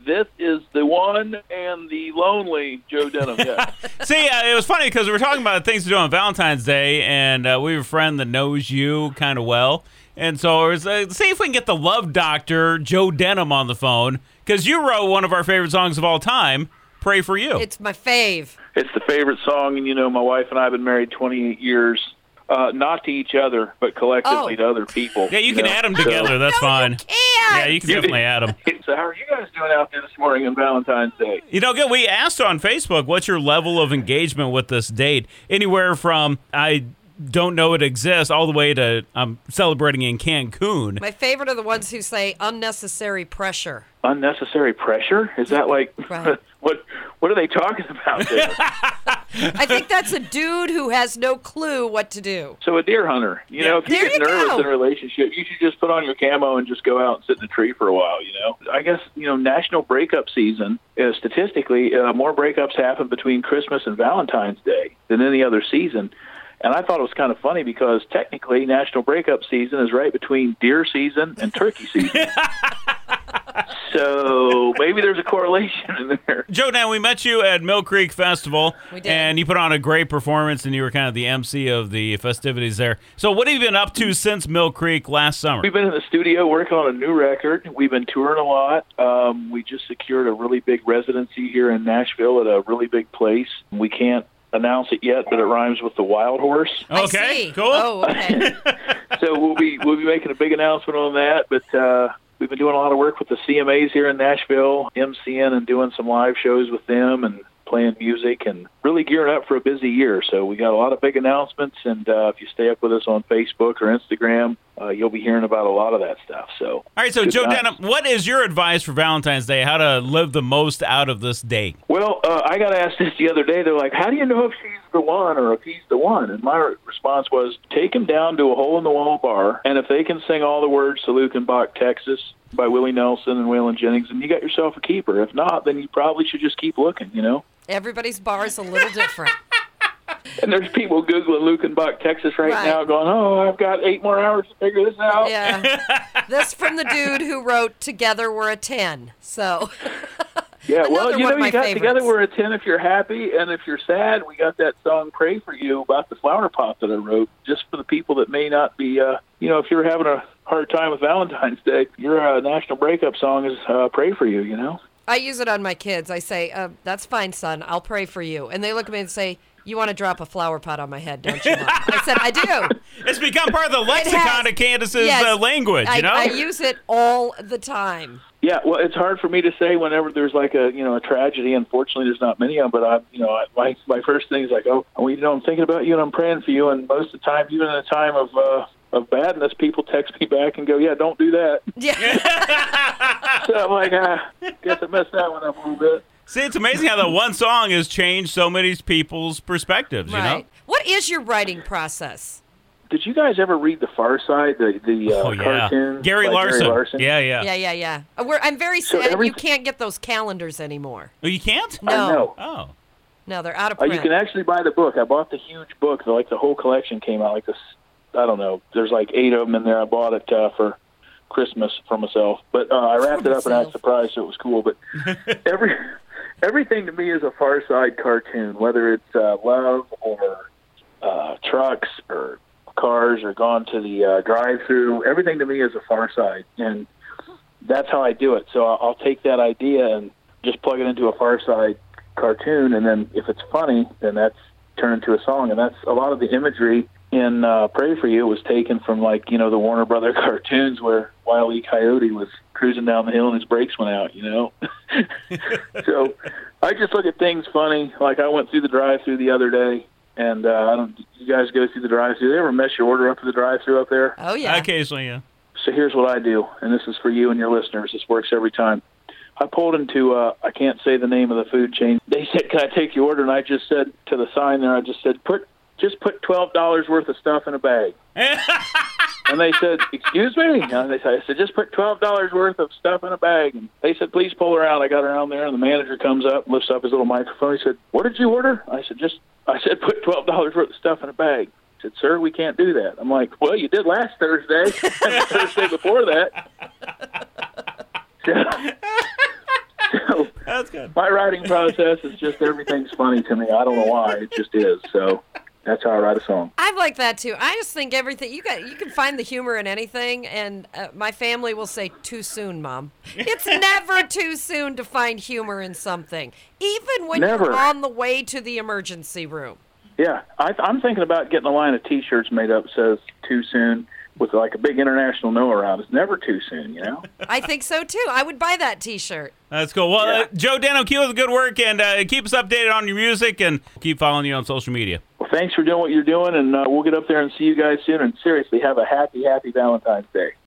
This is the one and the lonely Joe Denham. Yeah. See, it was funny because we were talking about things to do on Valentine's Day, and we have a friend that knows you kind of well. And so it was, see if we can get the love doctor, Joe Denham, on the phone, because you wrote one of our favorite songs of all time, Pray For You. It's my fave. It's the favorite song, and, my wife and I have been married 28 years. Not to each other, but collectively to other people. Yeah, you can add them together. That's fine. You can't. Yeah, you can definitely add them. So how are you guys doing out there this morning on Valentine's Day? Good. We asked on Facebook, what's your level of engagement with this date? Anywhere from, I don't know it exists, all the way to I'm celebrating in Cancun. My favorite are the ones who say unnecessary pressure. Unnecessary pressure? Is that like, Right. What are they talking about there? I think that's a dude who has no clue what to do. So a deer hunter, if you There get you nervous go. in a relationship, you should just put on your camo and just go out and sit in a tree for a while, I guess, National Breakup Season, statistically, more breakups happen between Christmas and Valentine's Day than any other season. And I thought it was kind of funny because technically National Breakup Season is right between deer season and turkey season. So maybe there's a correlation in there. Joe, now we met you at Mill Creek Festival. We did. And you put on a great performance, and you were kind of the MC of the festivities there. So what have you been up to since Mill Creek last summer? We've been in the studio working on a new record. We've been touring a lot. We just secured a really big residency here in Nashville at a really big place. We can't announce it yet, but it rhymes with the Wild Horse. I Okay, see. cool. Oh, okay. So we'll be making a big announcement on that. But we've been doing a lot of work with the CMAs here in Nashville, MCN, and doing some live shows with them and playing music and really gearing up for a busy year. So we got a lot of big announcements, and if you stay up with us on Facebook or Instagram, you'll be hearing about a lot of that stuff. So, All right, so good Joe times. Denham, what is your advice for Valentine's Day? How to live the most out of this date? Well, I got asked this the other day. They're like, how do you know if she's the one or if he's the one? And my response was, take him down to a hole-in-the-wall bar, and if they can sing all the words to Lukenbach, Texas, by Willie Nelson and Waylon Jennings, and you got yourself a keeper. If not, then you probably should just keep looking, Everybody's bar is a little different. And there's people Googling Lukenbach, Texas right now going, I've got 8 more hours to figure this out. Yeah. This from the dude who wrote Together We're a 10. So, Yeah, well, Another one of my you got favorites. Together We're a 10 if you're happy, and if you're sad, we got that song Pray For You about the flower pot that I wrote, just for the people that may not be, if you're having a hard time with Valentine's Day, your national breakup song is Pray For You, I use it on my kids. I say, that's fine, son. I'll pray for you. And they look at me and say, you want to drop a flower pot on my head, don't you, Mom? I said, I do. It's become part of the lexicon of Candace's language, I use it all the time. Yeah, well, it's hard for me to say whenever there's like a tragedy. Unfortunately, there's not many of them. But my first thing is like, I'm thinking about you and I'm praying for you. And most of the time, even in a time of badness, people text me back and go, yeah, don't do that. Yeah. So I'm like, guess I messed that one up a little bit. See, it's amazing how that one song has changed so many people's perspectives, Right. What is your writing process? Did you guys ever read The Far Side, the cartoon? Gary by Larson. Yeah. Yeah. I'm very So sad every- you can't get those calendars anymore. Oh, you can't? No. I know. Oh. No, they're out of print. You can actually buy the book. I bought the huge book. The whole collection came out like this. I don't know. There's like 8 of them in there. I bought it for Christmas for myself. But I wrapped it up and I was surprised, so it was cool. But everything to me is a Far Side cartoon, whether it's love or trucks or cars or gone to the drive-through. Everything to me is a Far Side, and that's how I do it. So I'll take that idea and just plug it into a Far Side cartoon, and then if it's funny, then that's turned into a song. And that's a lot of the imagery in Pray For You was taken from the Warner Brother cartoons where Wile E. Coyote was cruising down the hill and his brakes went out, So I just look at things funny. Like I went through the drive-through the other day, and you guys go through the drive-through. Do they ever mess your order up at the drive-through up there? Oh, yeah. Occasionally, yeah. So here's what I do, and this is for you and your listeners. This works every time. I pulled into, I can't say the name of the food chain. They said, can I take your order? And I just said to the sign there, put $12 worth of stuff in a bag. And they said, excuse me? And I said, just put $12 worth of stuff in a bag. And they said, please pull around. I got around there, and the manager comes up, lifts up his little microphone. He said, what did you order? I said, put $12 worth of stuff in a bag. He said, sir, we can't do that. I'm like, well, you did last Thursday and the Thursday before that. that's good. My writing process is just everything's funny to me. I don't know why. It just is. So that's how I write a song. I'm like that too. I just think everything you can find the humor in anything, and my family will say, "Too soon, Mom." It's never too soon to find humor in something, even when Never. you're on the way to the emergency room. Yeah, I'm thinking about getting a line of T-shirts made up that says "Too soon" with like a big international no around. It's never too soon, you know. I think so too. I would buy that T-shirt. That's cool. Well, Yeah. Joe Dano, keep up the good work and keep us updated on your music and keep following you on social media. Well, thanks for doing what you're doing, and we'll get up there and see you guys soon. And seriously, have a happy Valentine's Day.